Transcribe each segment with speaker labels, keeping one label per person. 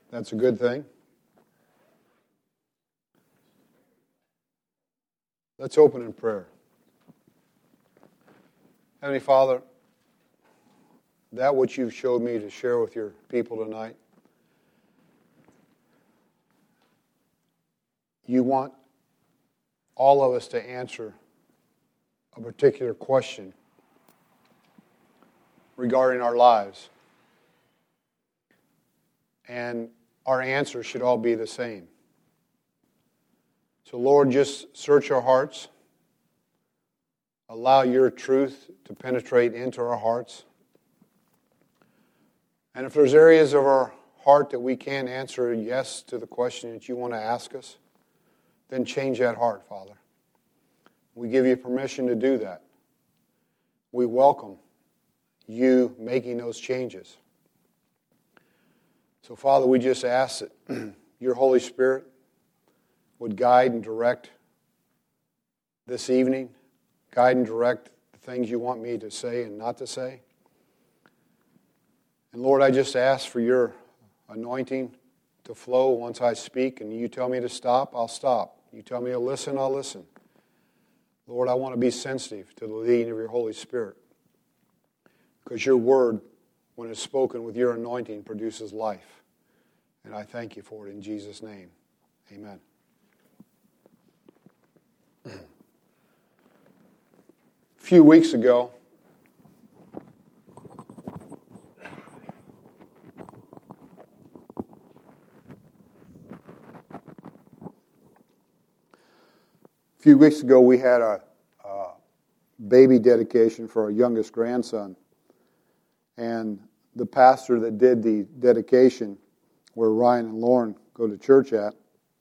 Speaker 1: That's a good thing. Let's open in prayer. Heavenly Father, that which you've showed me to share with your people tonight, you want all of us to answer a particular question regarding our lives. And our answers should all be the same. So Lord, just search our hearts. Allow your truth to penetrate into our hearts. And if there's areas of our heart that we can't answer yes to the question that you want to ask us, then change that heart, Father. We give you permission to do that. We welcome you making those changes. So, Father, we just ask that your Holy Spirit would guide and direct this evening, guide and direct the things you want me to say and not to say. And Lord, I just ask for your anointing to flow once I speak, and you tell me to stop, I'll stop. You tell me to listen, I'll listen. Lord, I want to be sensitive to the leading of your Holy Spirit, because your word, when it's spoken with your anointing, produces life. And I thank you for it in Jesus' name. Amen. A few weeks ago, we had a baby dedication for our youngest grandson. And the pastor that did the dedication, where Ryan and Lauren go to church at,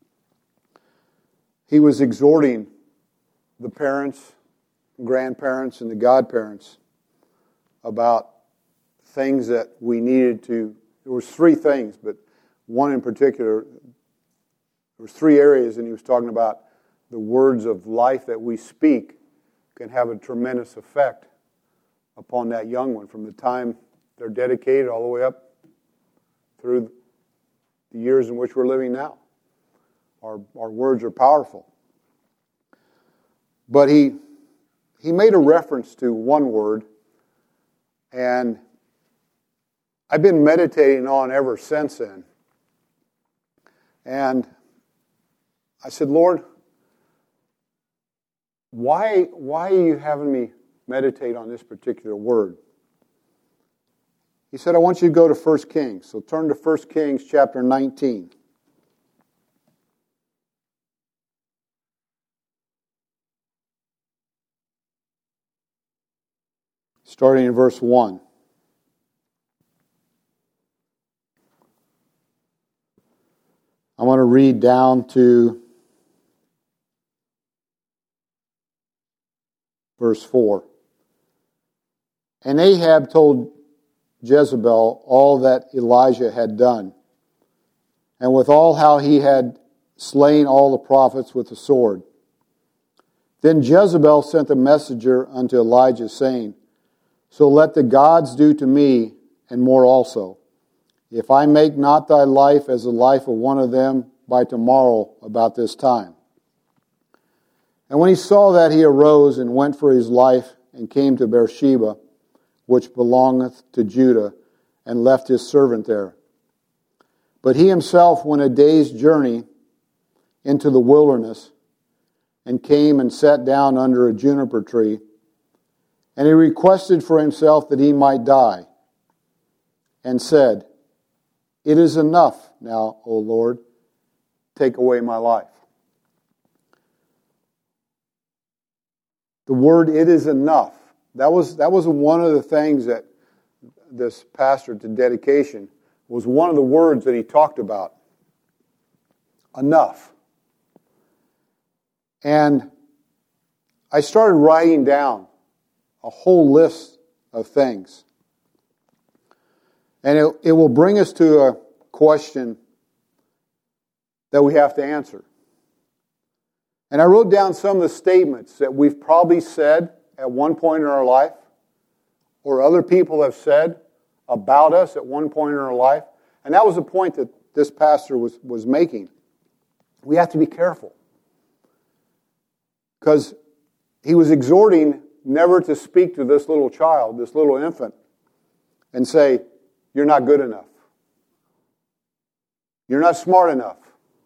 Speaker 1: he was exhorting the parents, grandparents, and the godparents about things that we needed to. There was three things, but one in particular, there was three areas, and he was talking about the words of life that we speak can have a tremendous effect upon that young one from the time they're dedicated all the way up through the years in which we're living now. Our words are powerful. But he made a reference to one word, and I've been meditating on ever since then. And I said, Lord, why are you having me meditate on this particular word? He said, I want you to go to 1 Kings. So turn to 1 Kings chapter 19. Starting in verse 1. I want to read down to verse 4. And Ahab told Jezebel all that Elijah had done, and with all how he had slain all the prophets with the sword. Then Jezebel sent a messenger unto Elijah, saying, So let the gods do to me, and more also, if I make not thy life as the life of one of them by tomorrow about this time. And when he saw that, he arose and went for his life, and came to Beersheba, which belongeth to Judah, and left his servant there. But he himself went a day's journey into the wilderness, and came and sat down under a juniper tree, and he requested for himself that he might die, and said, It is enough now, O Lord, take away my life. The word, it is enough. That was one of the things that this pastor to dedication was one of the words that he talked about. Enough. And I started writing down a whole list of things. And it will bring us to a question that we have to answer. And I wrote down some of the statements that we've probably said at one point in our life, or other people have said about us at one point in our life. And that was the point that this pastor was making. We have to be careful. Because he was exhorting never to speak to this little child, this little infant, and say, you're not good enough. You're not smart enough.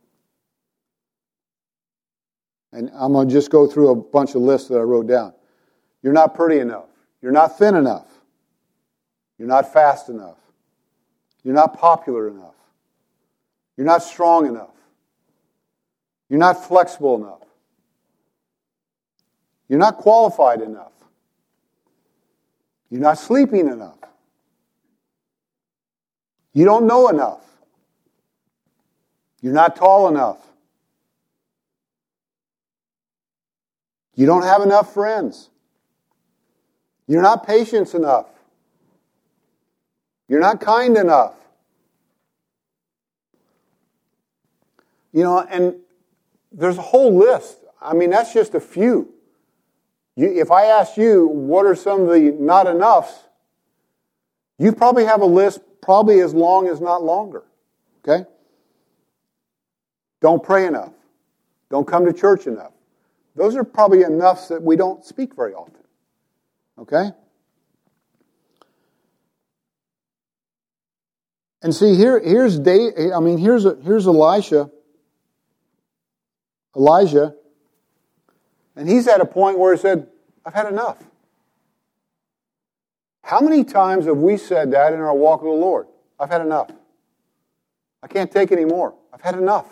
Speaker 1: And I'm going to just go through a bunch of lists that I wrote down. You're not pretty enough. You're not thin enough. You're not fast enough. You're not popular enough. You're not strong enough. You're not flexible enough. You're not qualified enough. You're not sleeping enough. You don't know enough. You're not tall enough. You don't have enough friends. You're not patient enough. You're not kind enough. You know, and there's a whole list. I mean, that's just a few. If I asked you, what are some of the not enoughs, you probably have a list probably as long as not longer. Okay? Don't pray enough. Don't come to church enough. Those are probably enoughs that we don't speak very often. Okay? And see, here's Elijah, and he's at a point where he said, I've had enough. How many times have we said that in our walk with the Lord? I've had enough. I can't take any more. I've had enough.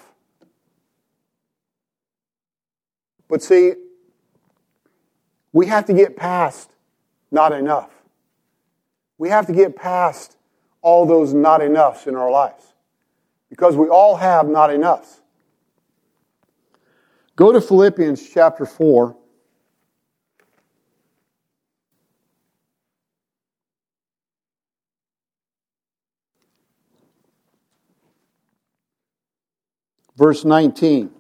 Speaker 1: But see, we have to get past not enough. We have to get past all those not enoughs in our lives. Because we all have not enoughs. Go to Philippians chapter 4. Verse 19.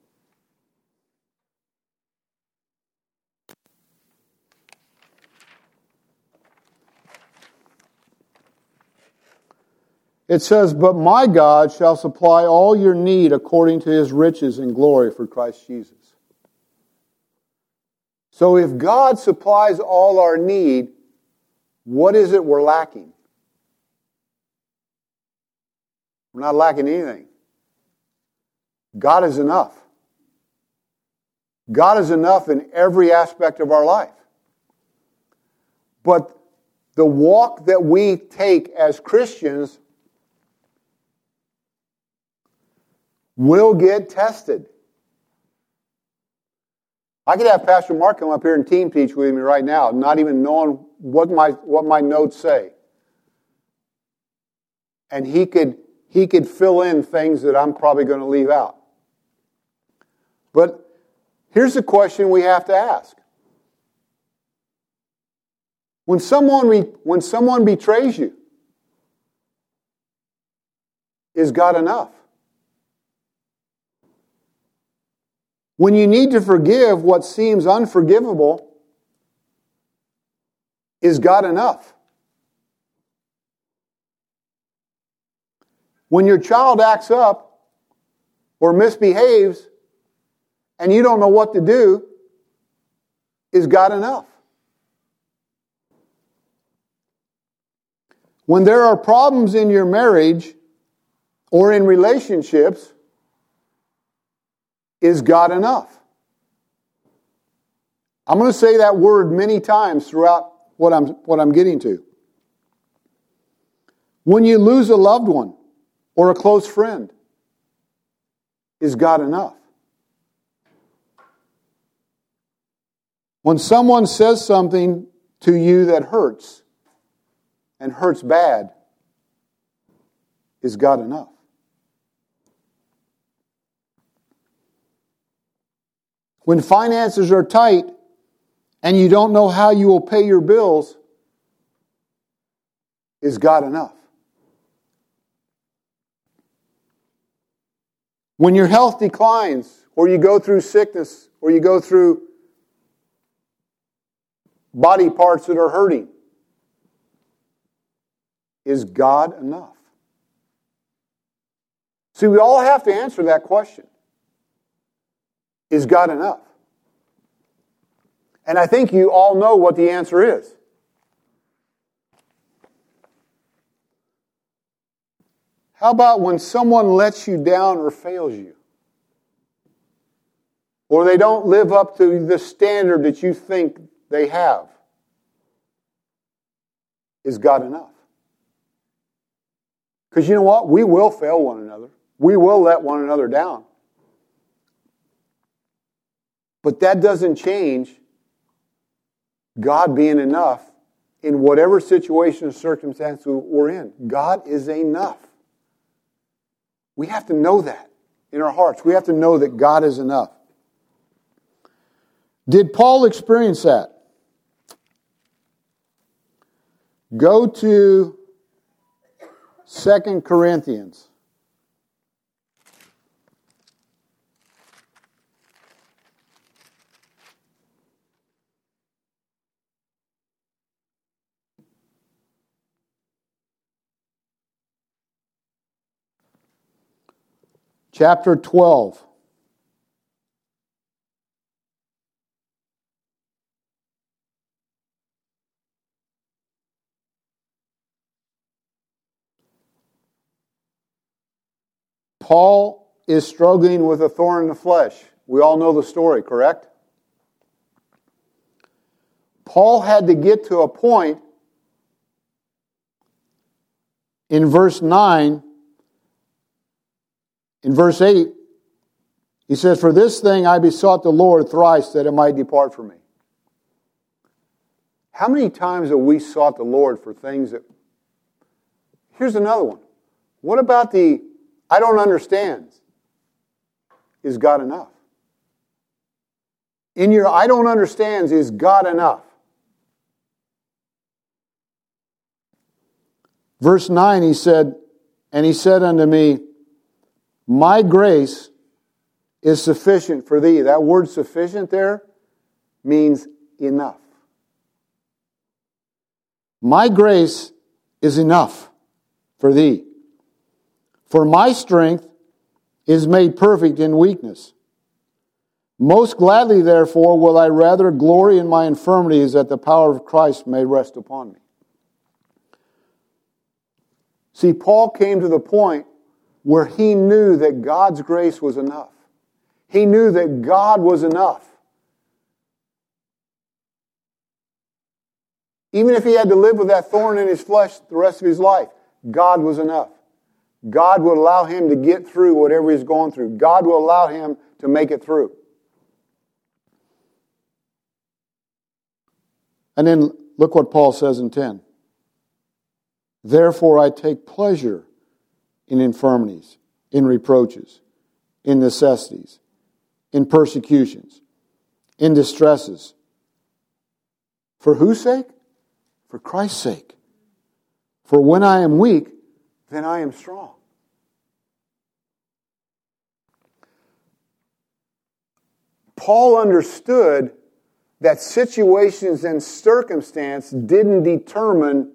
Speaker 1: It says, but my God shall supply all your need according to His riches and glory for Christ Jesus. So if God supplies all our need, what is it we're lacking? We're not lacking anything. God is enough. God is enough in every aspect of our life. But the walk that we take as Christians will get tested. I could have Pastor Mark come up here and team teach with me right now, not even knowing what my notes say. And he could fill in things that I'm probably going to leave out. But here's the question we have to ask. When someone betrays you, is God enough? When you need to forgive what seems unforgivable, is God enough? When your child acts up or misbehaves and you don't know what to do, is God enough? When there are problems in your marriage or in relationships, is God enough? I'm going to say that word many times throughout what I'm getting to. When you lose a loved one or a close friend, is God enough? When someone says something to you that hurts, and hurts bad, is God enough? When finances are tight and you don't know how you will pay your bills, is God enough? When your health declines, or you go through sickness, or you go through body parts that are hurting, is God enough? See, we all have to answer that question. Is God enough? And I think you all know what the answer is. How about when someone lets you down or fails you? Or they don't live up to the standard that you think they have? Is God enough? Because you know what? We will fail one another. We will let one another down. But that doesn't change God being enough in whatever situation or circumstance we're in. God is enough. We have to know that in our hearts. We have to know that God is enough. Did Paul experience that? Go to 2 Corinthians. Chapter 12. Paul is struggling with a thorn in the flesh. We all know the story, correct? Paul had to get to a point in verse 9. In verse 8, he says, "For this thing I besought the Lord thrice that it might depart from me." How many times have we sought the Lord for things that... Here's another one. What about the I don't understand? Is God enough? In your I don't understand, is God enough? Verse 9, he said, "And he said unto me, My grace is sufficient for thee." That word sufficient there means enough. My grace is enough for thee. For my strength is made perfect in weakness. Most gladly, therefore, will I rather glory in my infirmities, that the power of Christ may rest upon me. See, Paul came to the point where he knew that God's grace was enough. He knew that God was enough. Even if he had to live with that thorn in his flesh the rest of his life, God was enough. God would allow him to get through whatever he's going through. God will allow him to make it through. And then look what Paul says in 10. "Therefore I take pleasure in infirmities, in reproaches, in necessities, in persecutions, in distresses." For whose sake? For Christ's sake. "For when I am weak, then I am strong." Paul understood that situations and circumstance didn't determine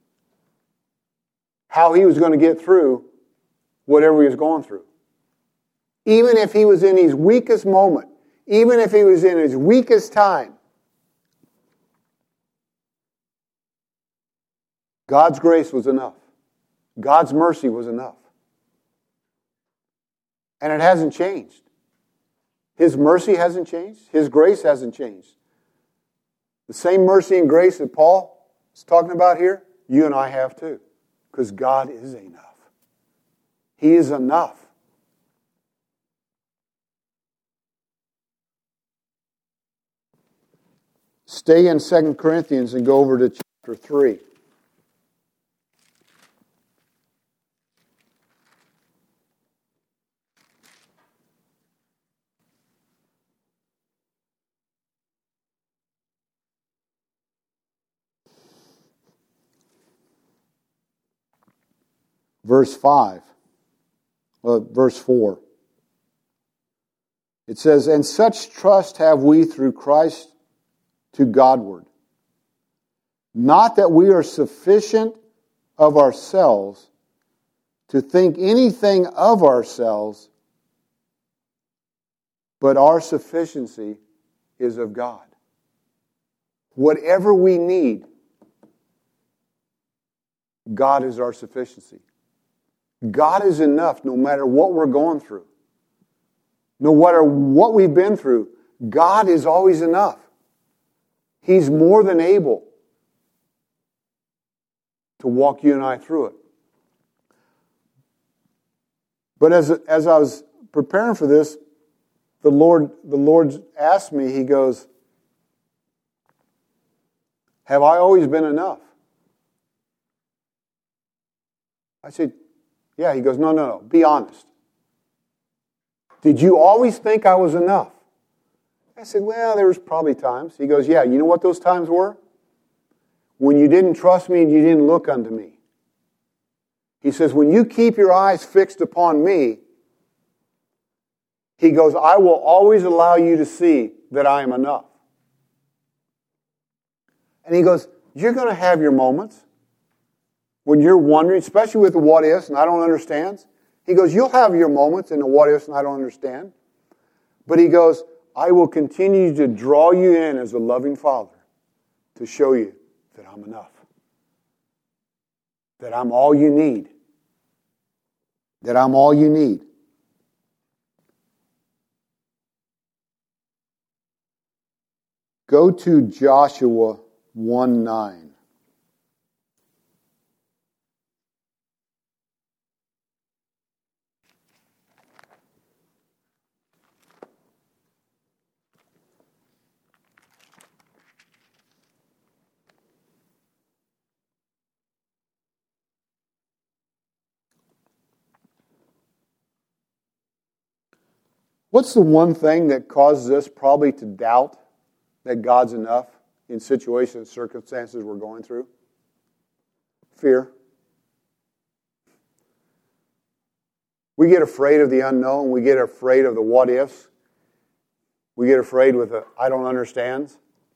Speaker 1: how he was going to get through whatever he was going through. Even if he was in his weakest moment, even if he was in his weakest time, God's grace was enough. God's mercy was enough. And it hasn't changed. His mercy hasn't changed. His grace hasn't changed. The same mercy and grace that Paul is talking about here, you and I have too. Because God is enough. He is enough. Stay in 2 Corinthians and go over to chapter 3. Verse 4. It says, "And such trust have we through Christ to Godward. Not that we are sufficient of ourselves to think anything of ourselves, but our sufficiency is of God. Whatever we need, God is our sufficiency. God is enough no matter what we're going through. No matter what we've been through, God is always enough. He's more than able to walk you and I through it. But as I was preparing for this, the Lord asked me, He goes, have I always been enough? I said, yeah. He goes, no. Be honest. Did you always think I was enough? I said, well, there was probably times. He goes, yeah, you know what those times were? When you didn't trust me and you didn't look unto me. He says, when you keep your eyes fixed upon me, He goes, I will always allow you to see that I am enough. And He goes, you're going to have your moments when you're wondering, especially with the what ifs and I don't understand. He goes, you'll have your moments in the what ifs and I don't understand. But He goes, I will continue to draw you in as a loving Father to show you that I'm enough. That I'm all you need. That I'm all you need. Go to Joshua 1:9. What's the one thing that causes us probably to doubt that God's enough in situations and circumstances we're going through? Fear. We get afraid of the unknown. We get afraid of the what ifs. We get afraid with the I don't understand.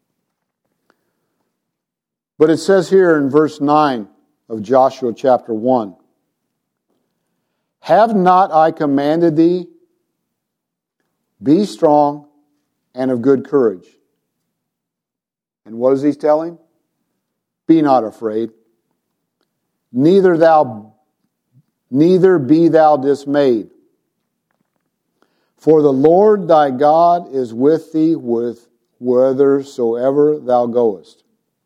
Speaker 1: But it says here in verse 9 of Joshua chapter 1, have not I commanded thee? Be strong and of good courage. And what is He telling? Be not afraid. Neither be thou dismayed. For the Lord thy God is with thee whithersoever thou goest.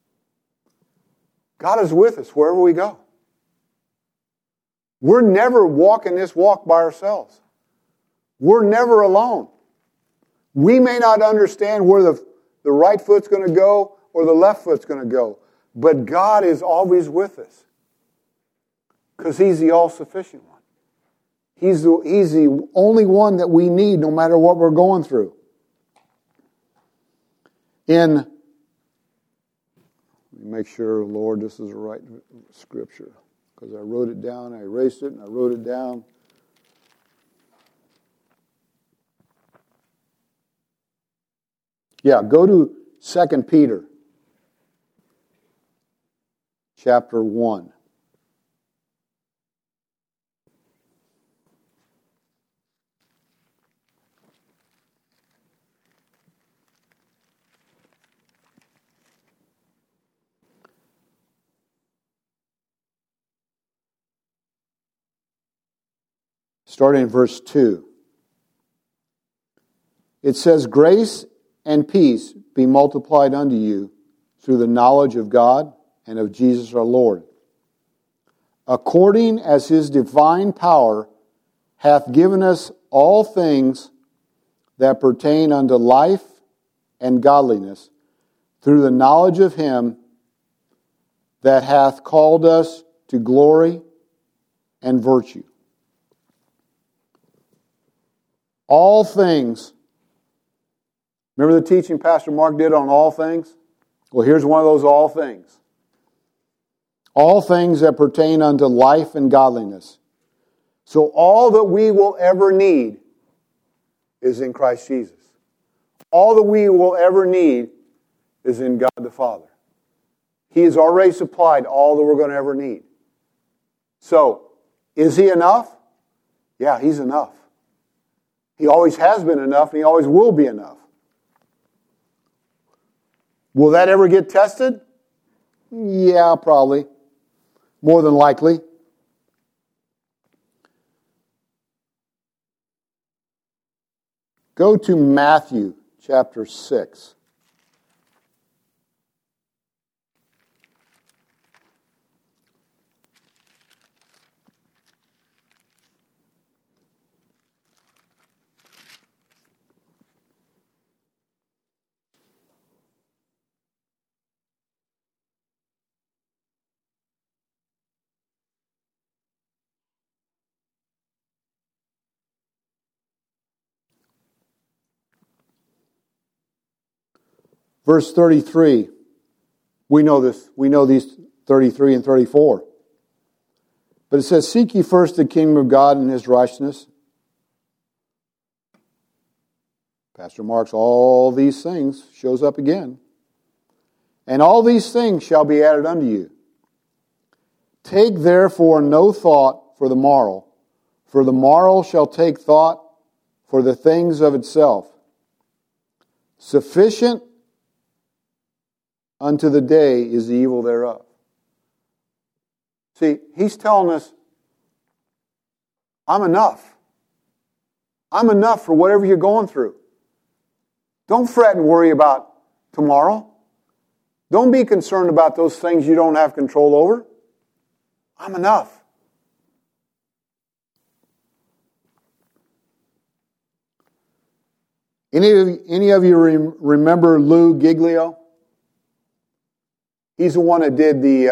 Speaker 1: God is with us wherever we go. We're never walking this walk by ourselves. We're never alone. We may not understand where the right foot's going to go or the left foot's going to go, but God is always with us because He's the all-sufficient one. He's the only one that we need no matter what we're going through. Let me make sure, Lord, this is the right scripture because I wrote it down, I erased it, and I wrote it down. Yeah, go to 2 Peter chapter 1. Starting in verse 2. It says, grace and peace be multiplied unto you through the knowledge of God and of Jesus our Lord, according as His divine power hath given us all things that pertain unto life and godliness, through the knowledge of Him that hath called us to glory and virtue. All things. Remember the teaching Pastor Mark did on all things? Well, here's one of those all things. All things that pertain unto life and godliness. So all that we will ever need is in Christ Jesus. All that we will ever need is in God the Father. He has already supplied all that we're going to ever need. So, Is He enough? Yeah, He's enough. He always has been enough, and He always will be enough. Will that ever get tested? Yeah, probably. More than likely. Go to Matthew chapter 6. Verse 33, we know this. We know these 33 and 34. But it says, seek ye first the kingdom of God and His righteousness. Pastor Mark's all these things shows up again. And all these things shall be added unto you. Take therefore no thought for the morrow, for the morrow shall take thought for the things of itself. Sufficient unto the day is the evil thereof. See, He's telling us, I'm enough. I'm enough for whatever you're going through. Don't fret and worry about tomorrow. Don't be concerned about those things you don't have control over. I'm enough. Any of you remember Lou Giglio? He's the one that did the,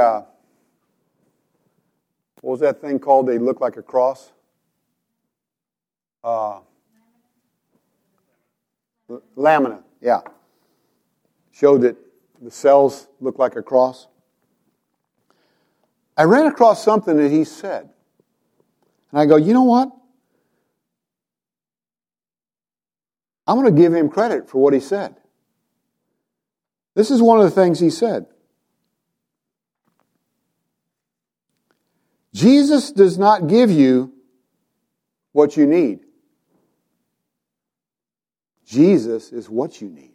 Speaker 1: what was that thing called? They look like a cross. Lamina, yeah. Showed that the cells look like a cross. I ran across something that he said. And I go, you know what? I'm going to give him credit for what he said. This is one of the things he said. Jesus does not give you what you need. Jesus is what you need.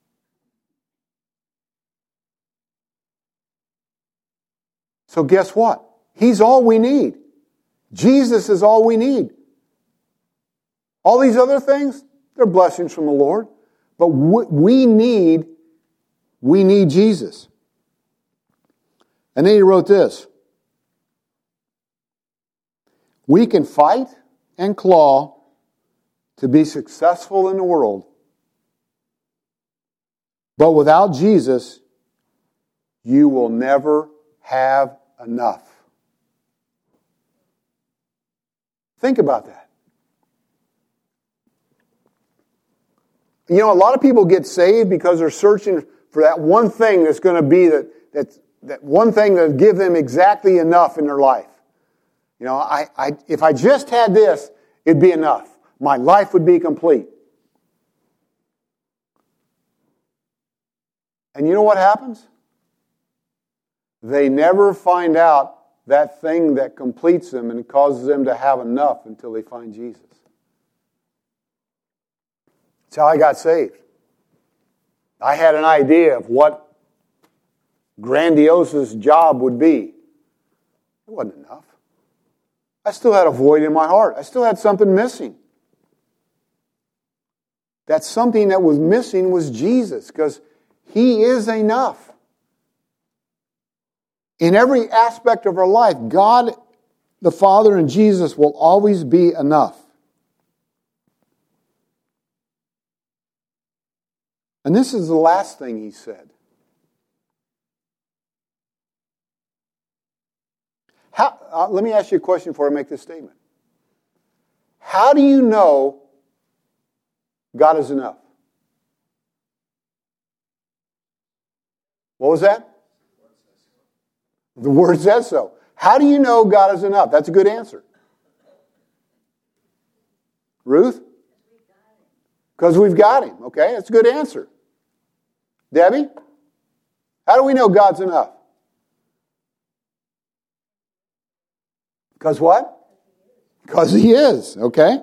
Speaker 1: So guess what? He's all we need. Jesus is all we need. All these other things, they're blessings from the Lord. But we need Jesus. And then he wrote this. We can fight and claw to be successful in the world. But without Jesus, you will never have enough. Think about that. You know, a lot of people get saved because they're searching for that one thing that's going to be that one thing that will give them exactly enough in their life. You know, if I just had this, it'd be enough. My life would be complete. And you know what happens? They never find out that thing that completes them and causes them to have enough until they find Jesus. That's how I got saved. I had an idea of what grandiose job would be. It wasn't enough. I still had a void in my heart. I still had something missing. That something that was missing was Jesus, because He is enough. In every aspect of our life, God, the Father, and Jesus will always be enough. And this is the last thing He said. Let me ask you a question before I make this statement. How do you know God is enough? What was that? The Word says so. How do you know God is enough? That's a good answer. Ruth? Because we've got Him. Okay, that's a good answer. Debbie? How do we know God's enough? Because what? Because he is, okay?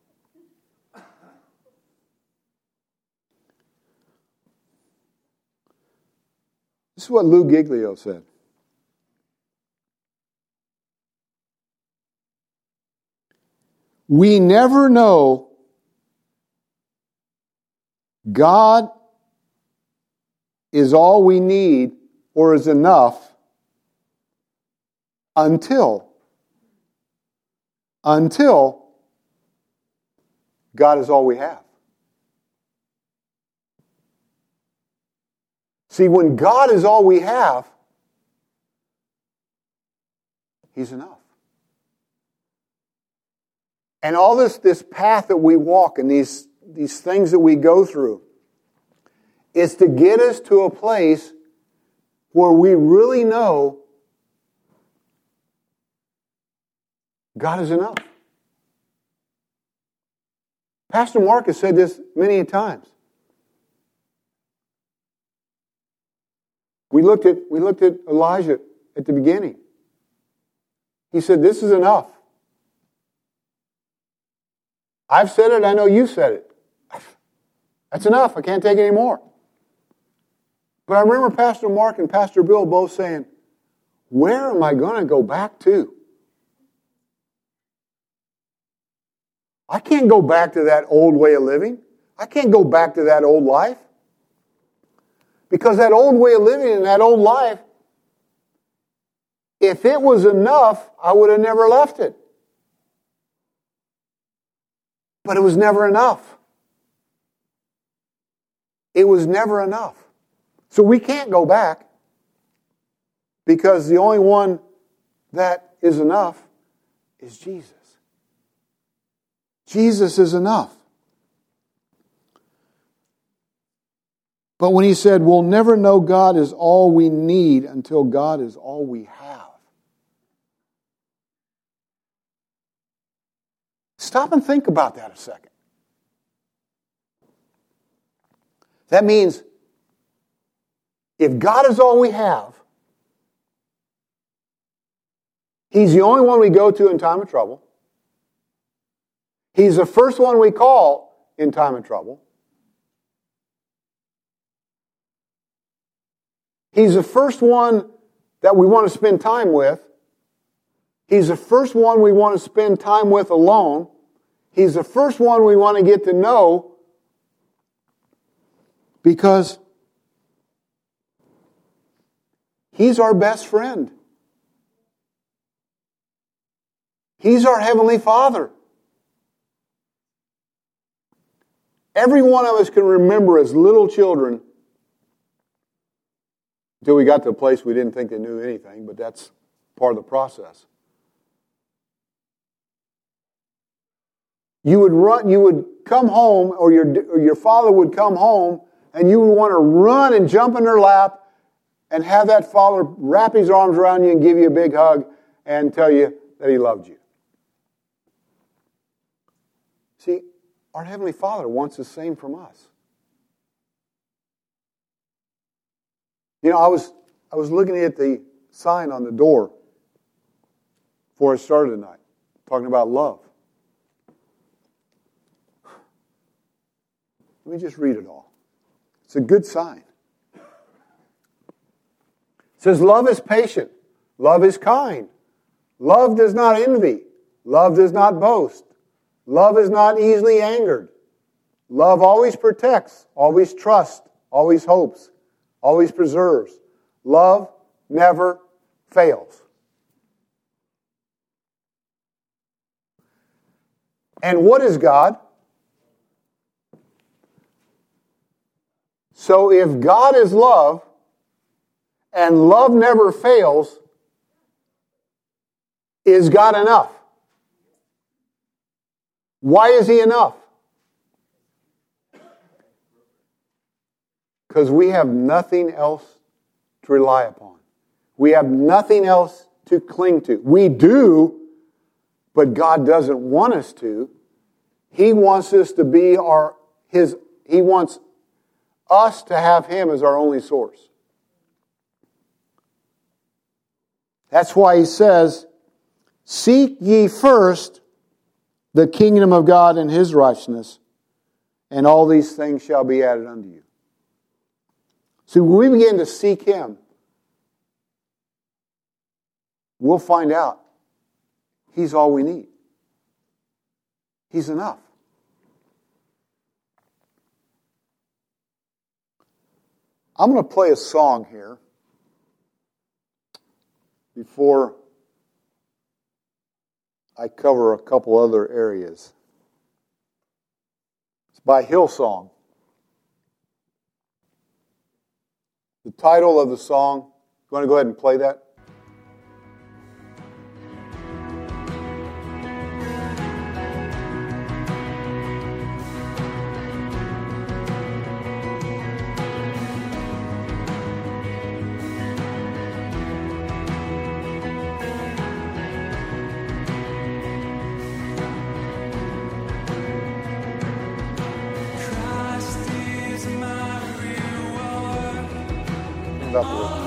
Speaker 1: This is what Lou Giglio said. We never know God is all we need or is enough until God is all we have. See, when God is all we have, He's enough. And all this path that we walk and these things that we go through is to get us to a place where we really know God is enough. Pastor Mark has said this many times. We looked at Elijah at the beginning. He said, "This is enough. I've said it, I know you said it. That's enough, I can't take any more." But I remember Pastor Mark and Pastor Bill both saying, "Where am I going to go back to? I can't go back to that old way of living. I can't go back to that old life. Because that old way of living and that old life, if it was enough, I would have never left it. But it was never enough. It was never enough. So we can't go back because the only one that is enough is Jesus. Jesus is enough. But when he said, we'll never know God is all we need until God is all we have. Stop and think about that a second. That means if God is all we have, He's the only one we go to in time of trouble. He's the first one we call in time of trouble. He's the first one that we want to spend time with. He's the first one we want to spend time with alone. He's the first one we want to get to know because He's our best friend. He's our Heavenly Father. Every one of us can remember as little children until we got to a place we didn't think they knew anything, but that's part of the process. You would come home, or your father would come home, and you would want to run and jump in their lap and have that father wrap his arms around you and give you a big hug and tell you that he loved you. See, our Heavenly Father wants the same from us. You know, I was looking at the sign on the door before I started tonight, talking about love. Let me just read it all. It's a good sign. It says, love is patient. Love is kind. Love does not envy. Love does not boast. Love is not easily angered. Love always protects, always trusts, always hopes, always preserves. Love never fails. And what is God? So if God is love, and love never fails, is God enough? Why is He enough? Because we have nothing else to rely upon. We have nothing else to cling to. We do, but God doesn't want us to. He wants us to be He wants us to have Him as our only source. That's why He says, seek ye first the kingdom of God and His righteousness, and all these things shall be added unto you. See, when we begin to seek Him, we'll find out He's all we need. He's enough. I'm going to play a song here before I cover a couple other areas. It's by Hillsong. The title of the song, you want to go ahead and play that? Up a little.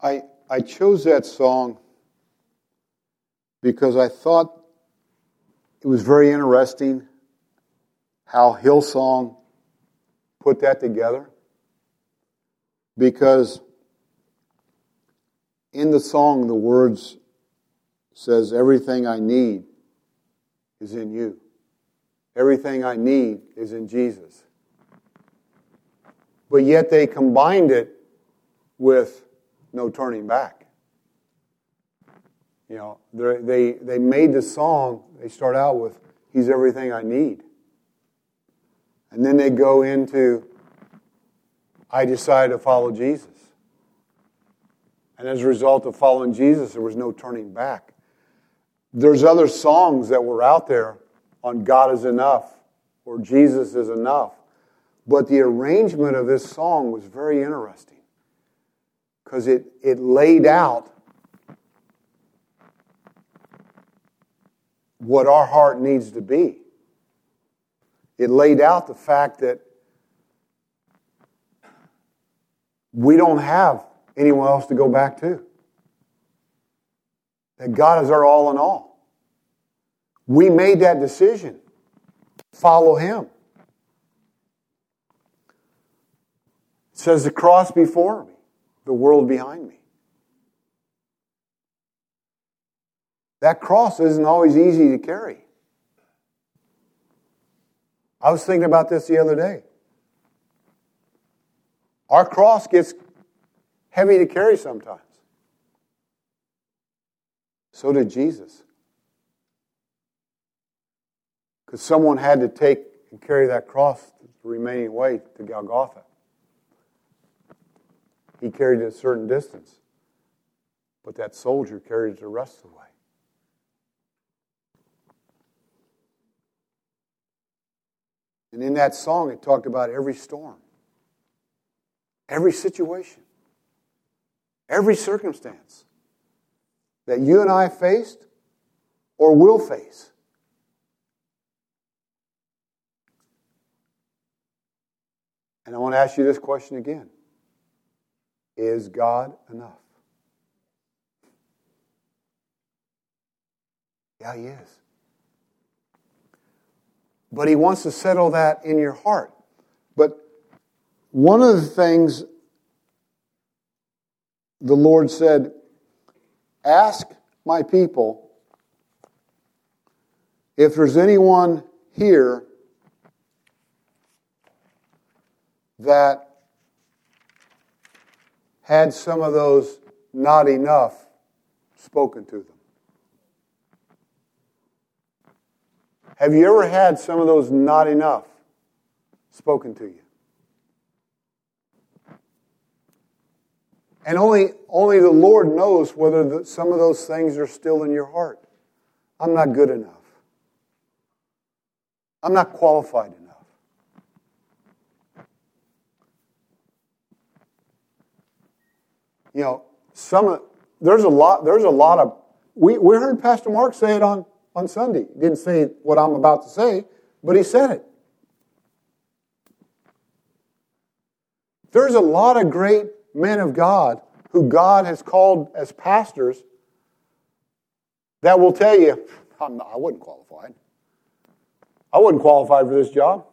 Speaker 1: I chose that song because I thought it was very interesting how Hillsong put that together. Because in the song, the words says, everything I need is in you. Everything I need is in Jesus. But yet they combined it with no turning back. You know, they made the song, they start out with, He's everything I need. And then they go into, I decided to follow Jesus. And as a result of following Jesus, there was no turning back. There's other songs that were out there on God is enough or Jesus is enough. But the arrangement of this song was very interesting because it laid out what our heart needs to be. It laid out the fact that we don't have anyone else to go back to. That God is our all in all. We made that decision. Follow Him. It says the cross before me, the world behind me. That cross isn't always easy to carry. I was thinking about this the other day. Our cross gets heavy to carry sometimes. So did Jesus. Because someone had to take and carry that cross the remaining way to Golgotha. He carried it a certain distance. But that soldier carried it the rest of the way. And in that song, it talked about every storm, every situation, every circumstance that you and I faced or will face. And I want to ask you this question again. Is God enough? Yeah, He is. But He wants to settle that in your heart. But one of the things the Lord said, ask my people if there's anyone here that had some of those not enough spoken to them. Have you ever had some of those not enough spoken to you? And only the Lord knows whether some of those things are still in your heart. I'm not good enough. I'm not qualified enough. You know, there's a lot of, we heard Pastor Mark say it on Sunday. He didn't say what I'm about to say, but he said it. There's a lot of great men of God who God has called as pastors that will tell you, I wasn't qualified. I wasn't qualified for this job.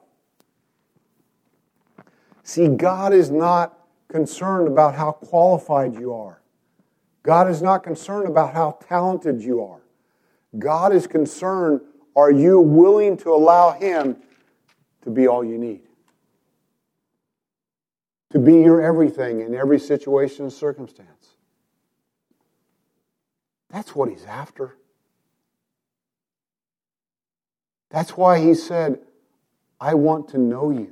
Speaker 1: See, God is not concerned about how qualified you are. God is not concerned about how talented you are. God is concerned, are you willing to allow Him to be all you need? To be your everything in every situation and circumstance. That's what He's after. That's why He said, I want to know you.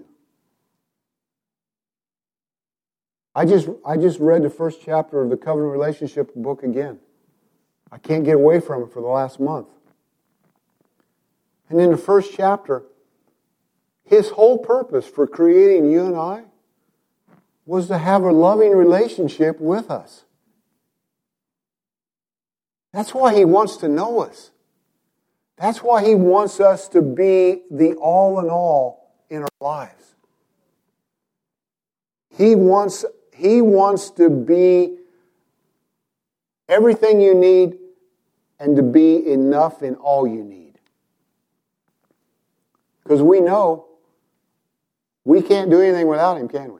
Speaker 1: I just read the first chapter of the Covenant Relationship book again. I can't get away from it for the last month. And in the first chapter, His whole purpose for creating you and I was to have a loving relationship with us. That's why He wants to know us. That's why He wants us to be the all in all in our lives. He wants to be everything you need and to be enough in all you need. Because we know we can't do anything without Him, can we?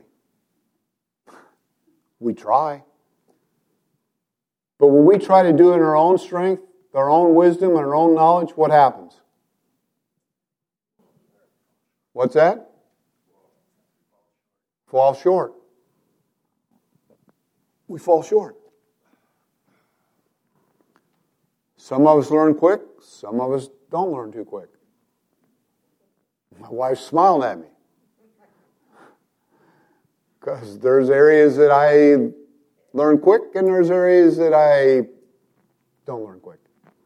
Speaker 1: We try. But when we try to do it in our own strength, our own wisdom, and our own knowledge, what happens? What's that? Fall short. We fall short. Some of us learn quick, some of us don't learn too quick. My wife's smiling at me. Because there's areas that I learn quick and there's areas that I don't learn quick.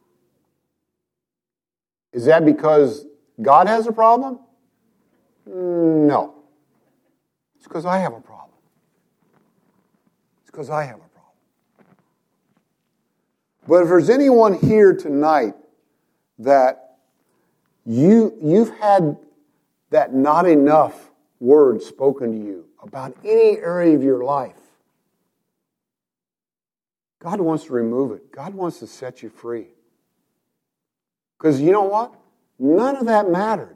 Speaker 1: Is that because God has a problem? No. It's because I have a problem. It's because I have a problem. But if there's anyone here tonight that you've had that not enough word spoken to you about any area of your life, God wants to remove it. God wants to set you free. Because you know what? None of that mattered.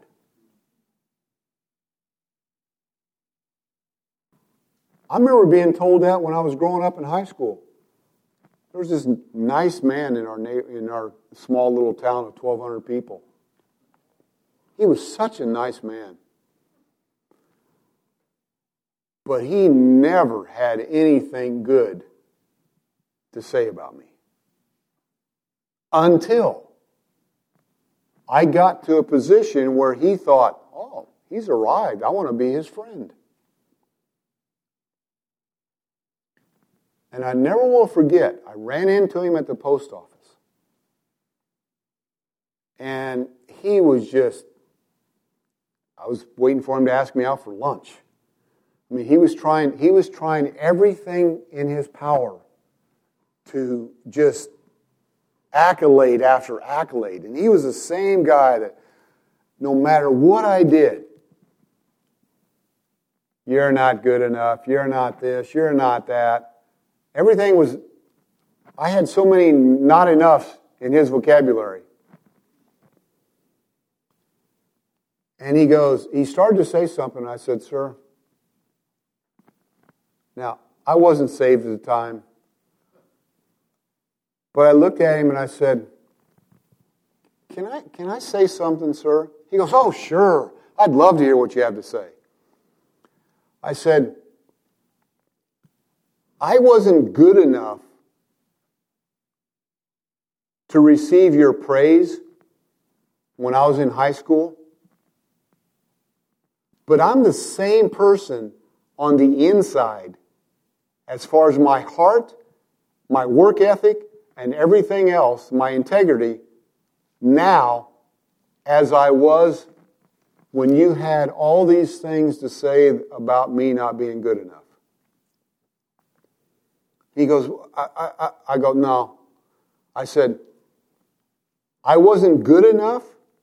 Speaker 1: I remember being told that when I was growing up in high school. There was this nice man in our small little town of 1,200 people. He was such a nice man. But he never had anything good to say about me. Until I got to a position where he thought, oh, he's arrived. I want to be his friend. And I never will forget, I ran into him at the post office. And he was just, I was waiting for him to ask me out for lunch. I mean, he was trying everything in his power to just accolade after accolade. And he was the same guy that no matter what I did, you're not good enough, you're not this, you're not that. Everything was, I had so many not enoughs in his vocabulary. And he started to say something, and I said, sir, now, I wasn't saved at the time, but I looked at him and I said, can I say something, sir? He goes, oh, sure, I'd love to hear what you have to say. I said, I wasn't good enough to receive your praise when I was in high school, but I'm the same person on the inside as far as my heart, my work ethic, and everything else, my integrity, now as I was when you had all these things to say about me not being good enough. He goes, I go, no. I said, I wasn't good enough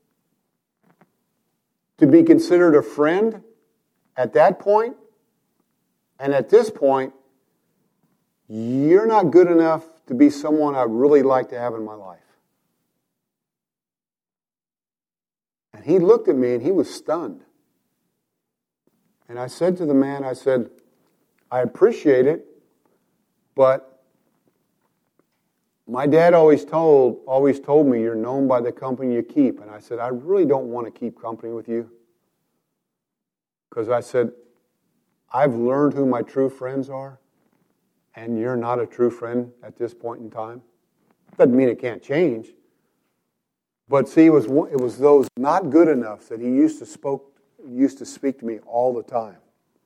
Speaker 1: to be considered a friend at that point. And at this point, you're not good enough to be someone I'd really like to have in my life. And he looked at me and he was stunned. And I said to the man, I said, I appreciate it, but my dad always told me you're known by the company you keep. And I said, I really don't want to keep company with you. Because I said, I've learned who my true friends are, and you're not a true friend at this point in time. Doesn't mean it can't change. But see, it was those not good enough that he used to speak to me all the time.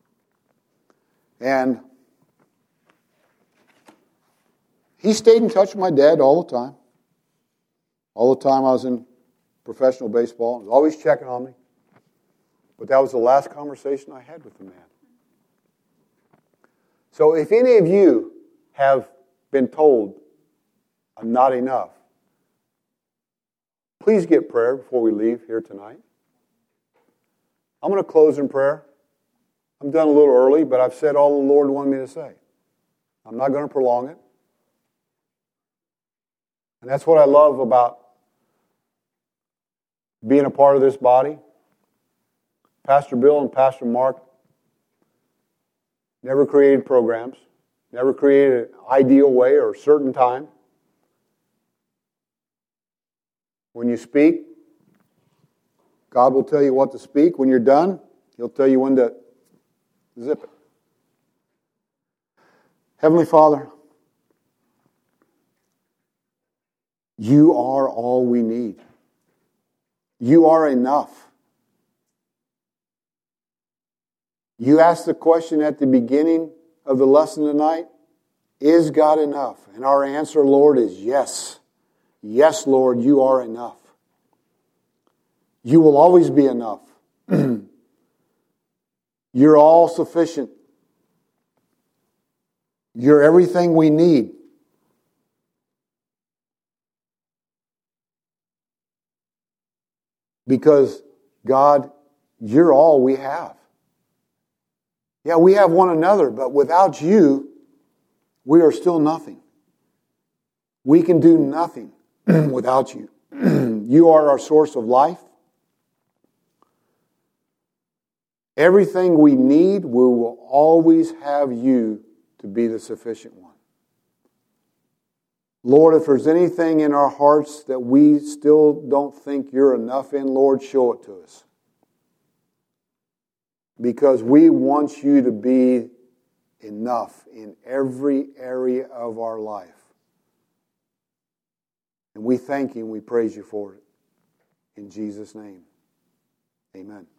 Speaker 1: And he stayed in touch with my dad all the time. All the time I was in professional baseball. He was always checking on me. But that was the last conversation I had with the man. So if any of you have been told, I'm not enough, please get prayer before we leave here tonight. I'm going to close in prayer. I'm done a little early, but I've said all the Lord wanted me to say. I'm not going to prolong it. And that's what I love about being a part of this body. Pastor Bill and Pastor Mark never created programs, never created an ideal way or a certain time. When you speak, God will tell you what to speak. When you're done, He'll tell you when to zip it. Heavenly Father, You are all we need. You are enough. You asked the question at the beginning of the lesson tonight, is God enough? And our answer, Lord, is yes. Yes, Lord, You are enough. You will always be enough. You're all sufficient. You're everything we need. Because, God, You're all we have. Yeah, we have one another, but without You, we are still nothing. We can do nothing without You. You are our source of life. Everything we need, we will always have You to be the sufficient one. Lord, if there's anything in our hearts that we still don't think You're enough in, Lord, show it to us. Because we want You to be enough in every area of our life. And we thank You and we praise You for it. In Jesus' name, amen.